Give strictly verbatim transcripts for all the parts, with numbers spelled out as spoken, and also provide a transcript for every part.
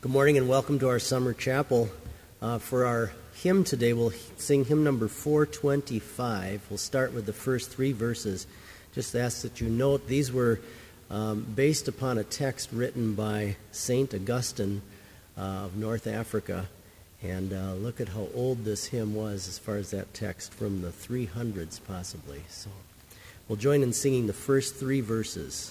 Good morning and welcome to our summer chapel. Uh, for our hymn today, we'll sing hymn number four twenty-five. We'll start with the first three verses. Just ask that you note these were um, based upon a text written by Saint Augustine uh, of North Africa. And uh, look at how old this hymn was as far as that text, from the three hundreds possibly. So we'll join in singing the first three verses.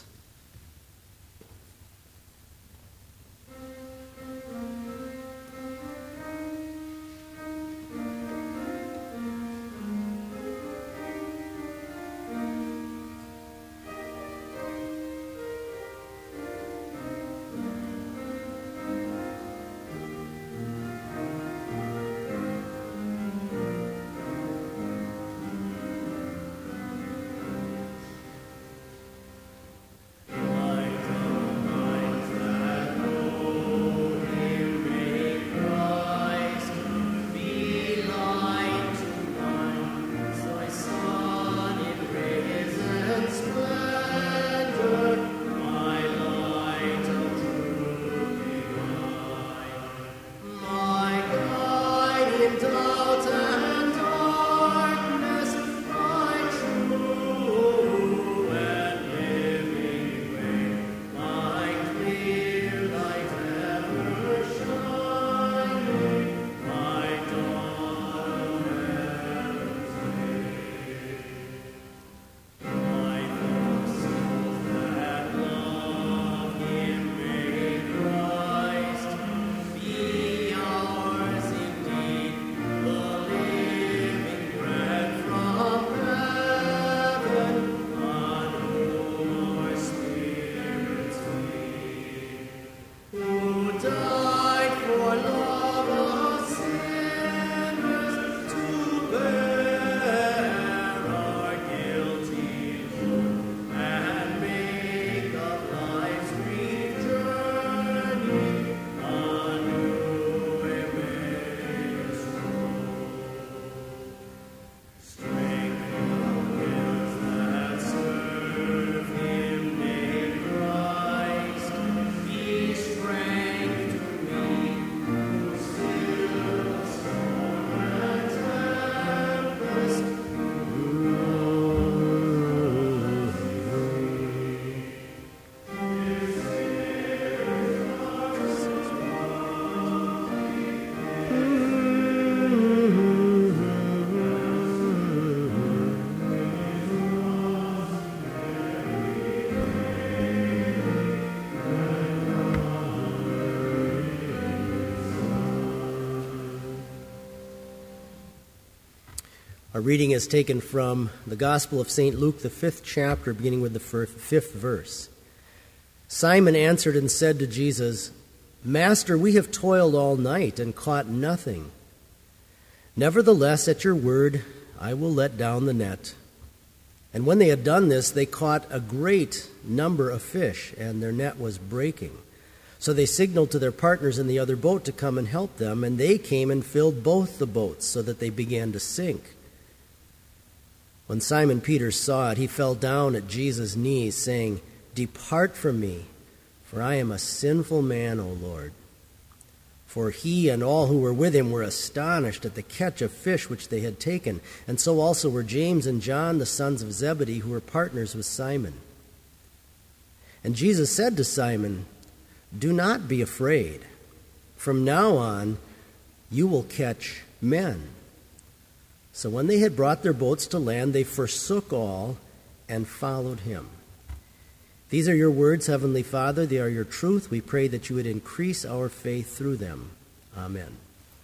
Our reading is taken from the Gospel of Saint Luke, the fifth chapter, beginning with the fifth verse. Simon answered and said to Jesus, "Master, we have toiled all night and caught nothing. Nevertheless, at your word, I will let down the net." And when they had done this, they caught a great number of fish, and their net was breaking. So they signaled to their partners in the other boat to come and help them, and they came and filled both the boats so that they began to sink. When Simon Peter saw it, he fell down at Jesus' knees, saying, "Depart from me, for I am a sinful man, O Lord." For he and all who were with him were astonished at the catch of fish which they had taken, and so also were James and John, the sons of Zebedee, who were partners with Simon. And Jesus said to Simon, "Do not be afraid. From now on you will catch men." So when they had brought their boats to land, they forsook all and followed him. These are your words, Heavenly Father. They are your truth. We pray that you would increase our faith through them. Amen.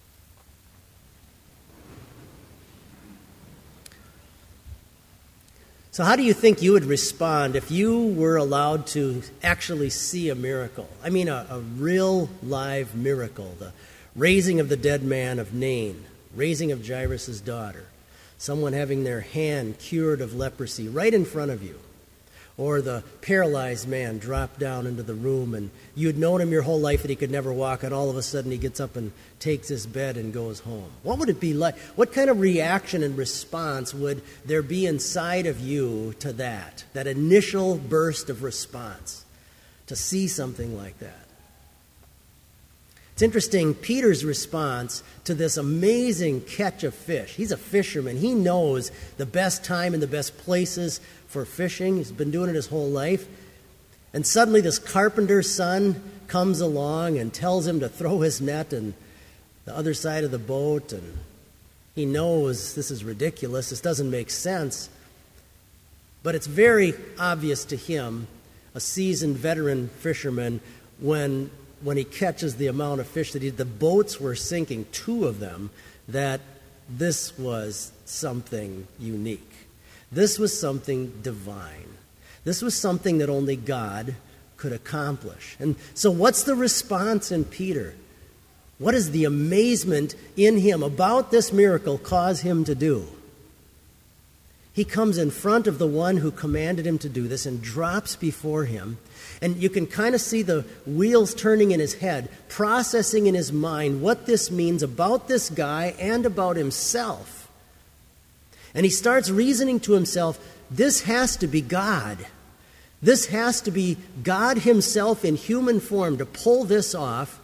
So how do you think you would respond if you were allowed to actually see a miracle? I mean, a, a real live miracle. The raising of the dead man of Nain. Raising of Jairus' daughter, someone having their hand cured of leprosy right in front of you, or the paralyzed man dropped down into the room and you'd known him your whole life that he could never walk, and all of a sudden he gets up and takes his bed and goes home. What would it be like? What kind of reaction and response would there be inside of you to that, that initial burst of response, to see something like that? It's interesting, Peter's response to this amazing catch of fish. He's a fisherman. He knows the best time and the best places for fishing. He's been doing it his whole life. And suddenly this carpenter's son comes along and tells him to throw his net in the other side of the boat. And he knows this is ridiculous. This doesn't make sense. But it's very obvious to him, a seasoned veteran fisherman, when when he catches the amount of fish that he, the boats were sinking, two of them, that this was something unique. This was something divine. This was something that only God could accomplish. And so what's the response in Peter? What does the amazement in him about this miracle cause him to do? He comes in front of the one who commanded him to do this and drops before him. And you can kind of see the wheels turning in his head, processing in his mind what this means about this guy and about himself. And he starts reasoning to himself, this has to be God. This has to be God himself in human form to pull this off.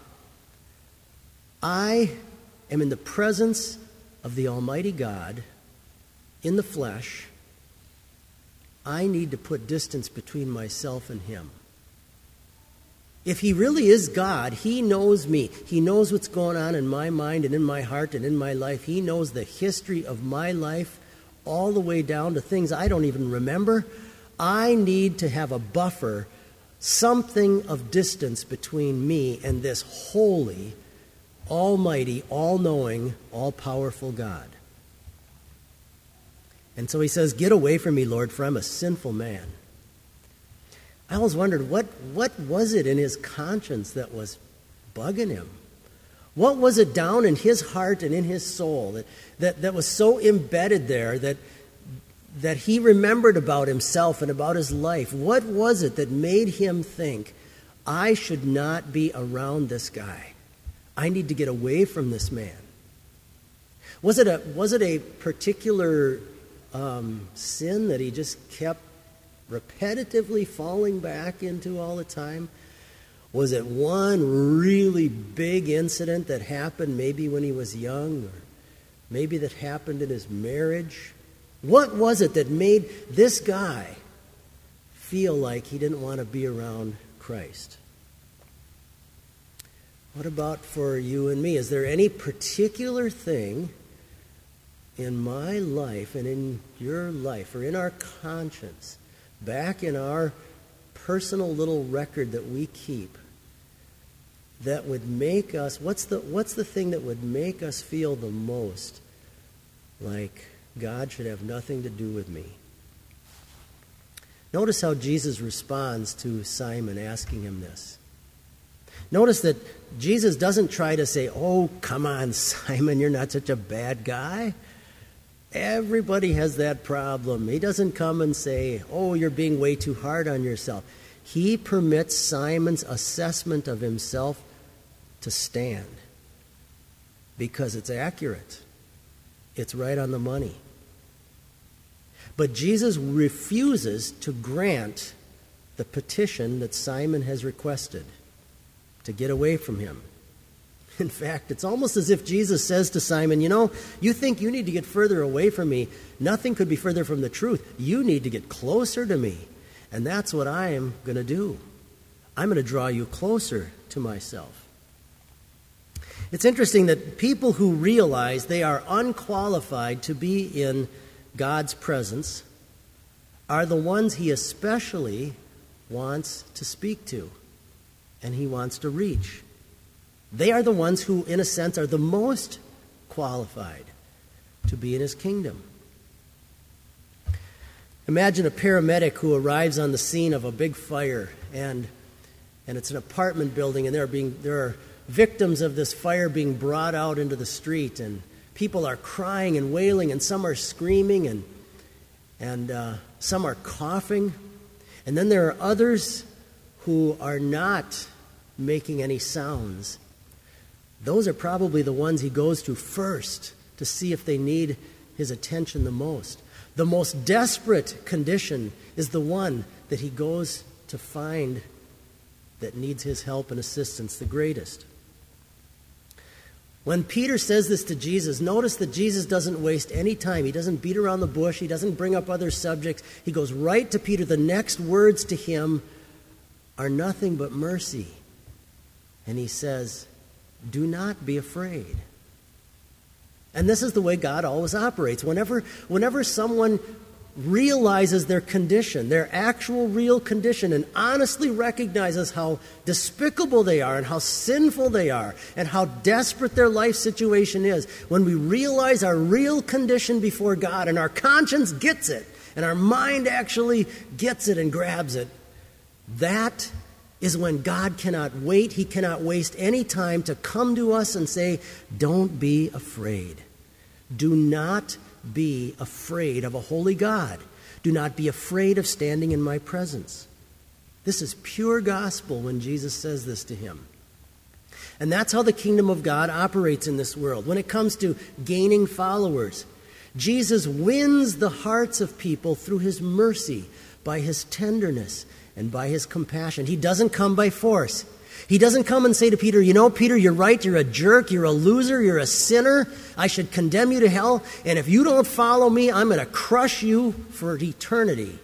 I am in the presence of the Almighty God in the flesh. I need to put distance between myself and him. If he really is God, he knows me. He knows what's going on in my mind and in my heart and in my life. He knows the history of my life all the way down to things I don't even remember. I need to have a buffer, something of distance between me and this holy, almighty, all-knowing, all-powerful God. And so he says, get away from me, Lord, for I'm a sinful man. I always wondered, what, what was it in his conscience that was bugging him? What was it down in his heart and in his soul that, that, that was so embedded there that, that he remembered about himself and about his life? What was it that made him think, I should not be around this guy? I need to get away from this man. Was it a, was it a particular um, sin that he just kept repetitively falling back into all the time? Was it one really big incident that happened maybe when he was young, or maybe that happened in his marriage? What was it that made this guy feel like he didn't want to be around Christ? What about for you and me? Is there any particular thing in my life and in your life or in our conscience, back in our personal little record that we keep, that would make us, what's the, what's the thing that would make us feel the most like God should have nothing to do with me? Notice how Jesus responds to Simon asking him this. Notice that Jesus doesn't try to say, oh, come on, Simon, you're not such a bad guy. Everybody has that problem. He doesn't come and say, oh, you're being way too hard on yourself. He permits Simon's assessment of himself to stand because it's accurate. It's right on the money. But Jesus refuses to grant the petition that Simon has requested to get away from him. In fact, it's almost as if Jesus says to Simon, you know, you think you need to get further away from me. Nothing could be further from the truth. You need to get closer to me. And that's what I am going to do. I'm going to draw you closer to myself. It's interesting that people who realize they are unqualified to be in God's presence are the ones he especially wants to speak to and he wants to reach. They are the ones who, in a sense, are the most qualified to be in his kingdom. Imagine a paramedic who arrives on the scene of a big fire, and and it's an apartment building, and there are being there are victims of this fire being brought out into the street, and people are crying and wailing, and some are screaming, and and uh, some are coughing, and then there are others who are not making any sounds. Those are probably the ones he goes to first to see if they need his attention the most. The most desperate condition is the one that he goes to find that needs his help and assistance the greatest. When Peter says this to Jesus, notice that Jesus doesn't waste any time. He doesn't beat around the bush. He doesn't bring up other subjects. He goes right to Peter. The next words to him are nothing but mercy. And he says, do not be afraid. And this is the way God always operates. Whenever, whenever someone realizes their condition, their actual real condition, and honestly recognizes how despicable they are and how sinful they are and how desperate their life situation is, when we realize our real condition before God and our conscience gets it and our mind actually gets it and grabs it, that is when God cannot wait. He cannot waste any time to come to us and say, don't be afraid. Do not be afraid of a holy God. Do not be afraid of standing in my presence. This is pure gospel when Jesus says this to him. And that's how the kingdom of God operates in this world. When it comes to gaining followers, Jesus wins the hearts of people through his mercy, by his tenderness, and by his compassion. He doesn't come by force. He doesn't come and say to Peter, you know, Peter, you're right, you're a jerk, you're a loser, you're a sinner, I should condemn you to hell, and if you don't follow me, I'm going to crush you for eternity.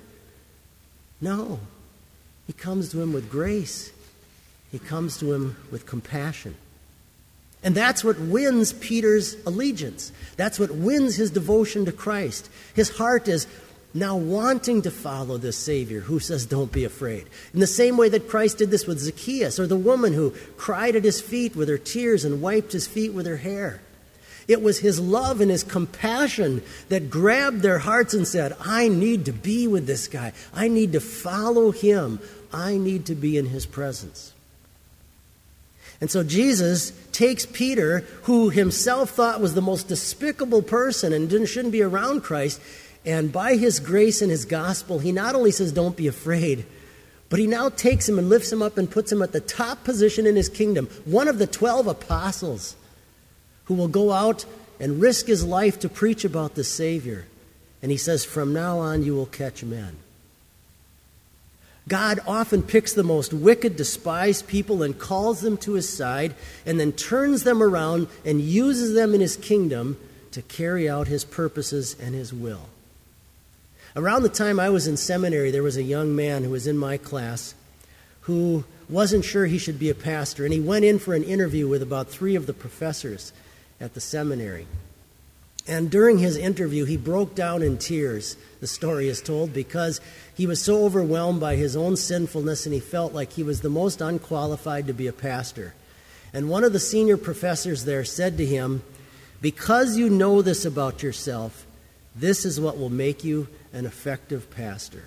No. He comes to him with grace. He comes to him with compassion. And that's what wins Peter's allegiance. That's what wins his devotion to Christ. His heart is now wanting to follow this Savior who says, don't be afraid. In the same way that Christ did this with Zacchaeus, or the woman who cried at his feet with her tears and wiped his feet with her hair. It was his love and his compassion that grabbed their hearts and said, I need to be with this guy. I need to follow him. I need to be in his presence. And so Jesus takes Peter, who himself thought was the most despicable person and didn't, shouldn't be around Christ, and by his grace and his gospel, he not only says, don't be afraid, but he now takes him and lifts him up and puts him at the top position in his kingdom, one of the twelve apostles who will go out and risk his life to preach about the Savior. And he says, from now on, you will catch men. God often picks the most wicked, despised people and calls them to his side and then turns them around and uses them in his kingdom to carry out his purposes and his will. Around the time I was in seminary, there was a young man who was in my class who wasn't sure he should be a pastor, and he went in for an interview with about three of the professors at the seminary. And during his interview, he broke down in tears, the story is told, because he was so overwhelmed by his own sinfulness and he felt like he was the most unqualified to be a pastor. And one of the senior professors there said to him, because you know this about yourself, this is what will make you an effective pastor.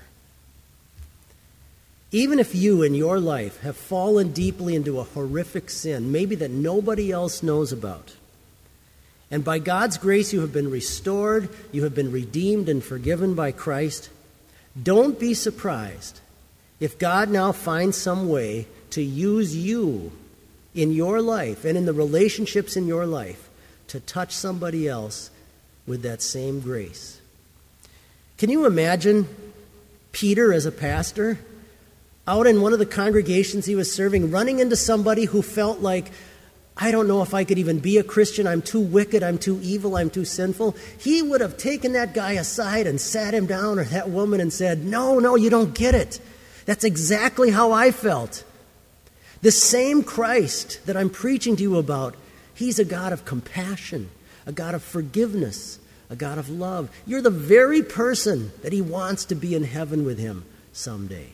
Even if you in your life have fallen deeply into a horrific sin, maybe that nobody else knows about, and by God's grace you have been restored, you have been redeemed and forgiven by Christ, don't be surprised if God now finds some way to use you in your life and in the relationships in your life to touch somebody else with that same grace. Can you imagine Peter as a pastor out in one of the congregations he was serving, running into somebody who felt like, I don't know if I could even be a Christian. I'm too wicked. I'm too evil. I'm too sinful. He would have taken that guy aside and sat him down, or that woman, and said, no, no, you don't get it. That's exactly how I felt. The same Christ that I'm preaching to you about, he's a God of compassion, a God of forgiveness, a God of love. You're the very person that he wants to be in heaven with him someday.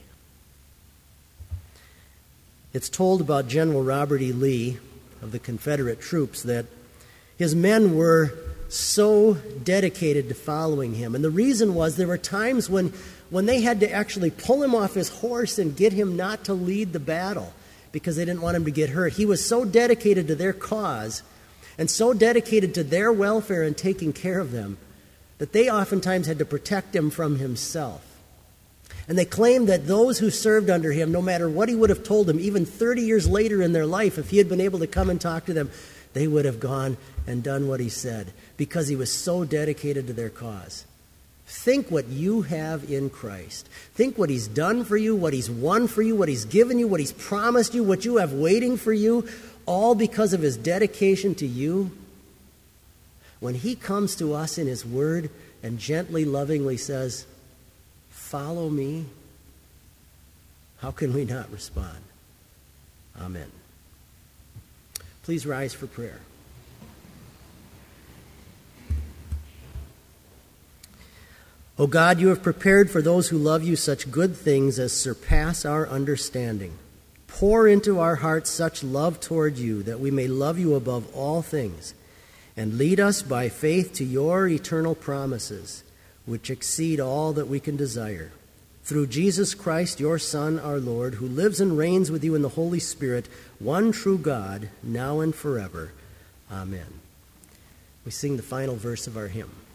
It's told about General Robert E. Lee of the Confederate troops that his men were so dedicated to following him. And the reason was there were times when, when they had to actually pull him off his horse and get him not to lead the battle because they didn't want him to get hurt. He was so dedicated to their cause and so dedicated to their welfare and taking care of them that they oftentimes had to protect him from himself. And they claimed that those who served under him, no matter what he would have told them, even thirty years later in their life, if he had been able to come and talk to them, they would have gone and done what he said because he was so dedicated to their cause. Think what you have in Christ. Think what he's done for you, what he's won for you, what he's given you, what he's promised you, what you have waiting for you. all because of his dedication to you, when he comes to us in his word and gently, lovingly says, "Follow me," how can we not respond? Amen. Please rise for prayer. O God, you have prepared for those who love you such good things as surpass our understanding. Pour into our hearts such love toward you that we may love you above all things, and lead us by faith to your eternal promises, which exceed all that we can desire. Through Jesus Christ, your Son, our Lord, who lives and reigns with you in the Holy Spirit, one true God, now and forever. Amen. We sing the final verse of our hymn.